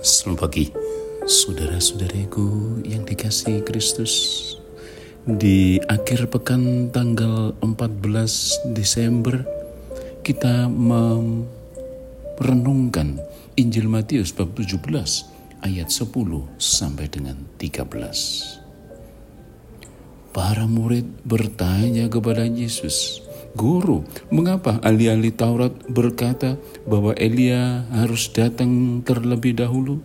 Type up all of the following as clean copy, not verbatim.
Selamat pagi, saudara-saudariku yang dikasihi Kristus. Di akhir pekan tanggal 14 Desember, kita merenungkan Injil Matius bab 17 ayat 10 sampai dengan 13. Para murid bertanya kepada Yesus, "Guru, mengapa ahli-ahli Taurat berkata bahwa Elia harus datang terlebih dahulu?"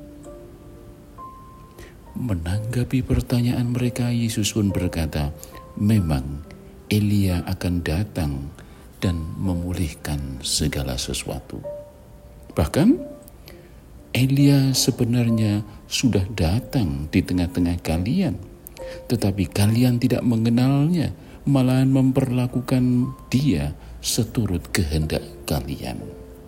Menanggapi pertanyaan mereka, Yesus pun berkata, "Memang Elia akan datang dan memulihkan segala sesuatu. Bahkan Elia sebenarnya sudah datang di tengah-tengah kalian, tetapi kalian tidak mengenalnya, malahan memperlakukan dia seturut kehendak kalian."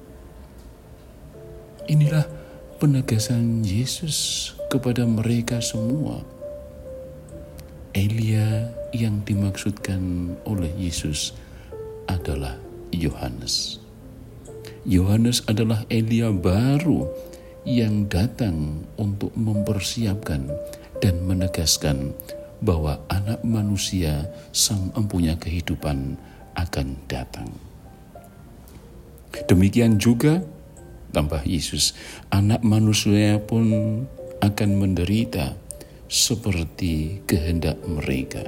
Inilah penegasan Yesus kepada mereka semua. Elia yang dimaksudkan oleh Yesus adalah Yohanes. Yohanes adalah Elia baru yang datang untuk mempersiapkan dan menegaskan bahwa Anak Manusia, Sang Empunya Kehidupan, akan datang. Demikian juga, tambah Yesus, Anak Manusia pun akan menderita seperti kehendak mereka.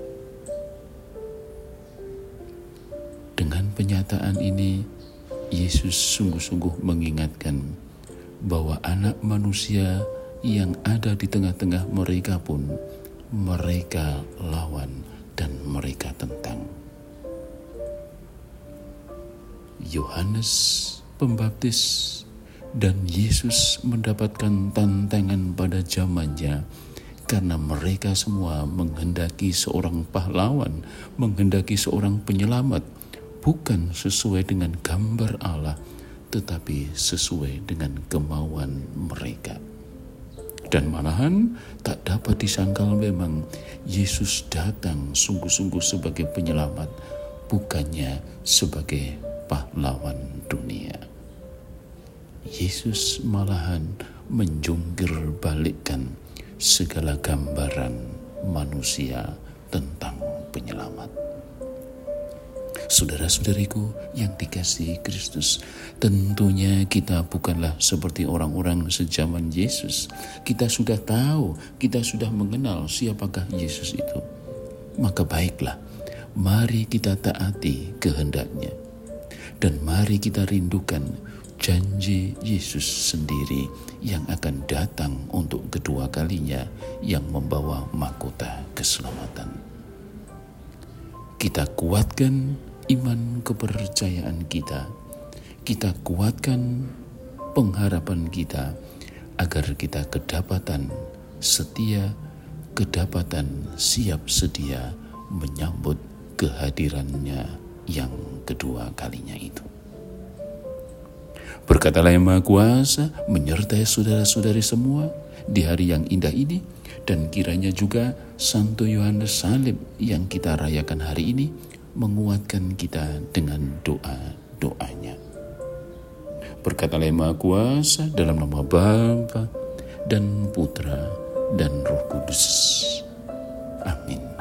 Dengan pernyataan ini, Yesus sungguh-sungguh mengingatkan bahwa Anak Manusia yang ada di tengah-tengah mereka pun mereka lawan dan mereka tentang. Yohanes Pembaptis dan Yesus mendapatkan tantangan pada zamannya karena mereka semua menghendaki seorang pahlawan, menghendaki seorang penyelamat, bukan sesuai dengan gambar Allah, tetapi sesuai dengan kemauan mereka. Dan malahan tak dapat disangkal, memang Yesus datang sungguh-sungguh sebagai penyelamat, bukannya sebagai pahlawan dunia. Yesus malahan menjungkir balikkan segala gambaran manusia tentang penyelamat. Saudara-saudariku yang dikasihi Kristus, tentunya kita bukanlah seperti orang-orang sejaman Yesus. Kita sudah tahu, kita sudah mengenal siapakah Yesus itu. Maka baiklah, mari kita taati kehendaknya. Dan mari kita rindukan janji Yesus sendiri yang akan datang untuk kedua kalinya, yang membawa mahkota keselamatan. Kita kuatkan iman kepercayaan kita. Kita kuatkan pengharapan kita agar kita kedapatan setia, kedapatan siap sedia menyambut kehadirannya yang kedua kalinya itu. Berkatalah Yang Maha Kuasa menyertai saudara-saudari semua di hari yang indah ini, dan kiranya juga Santo Yohanes Salib yang kita rayakan hari ini menguatkan kita dengan doa-doanya. Berkatalah Yang Maha Kuasa dalam nama Bapa dan Putra dan Roh Kudus. Amin.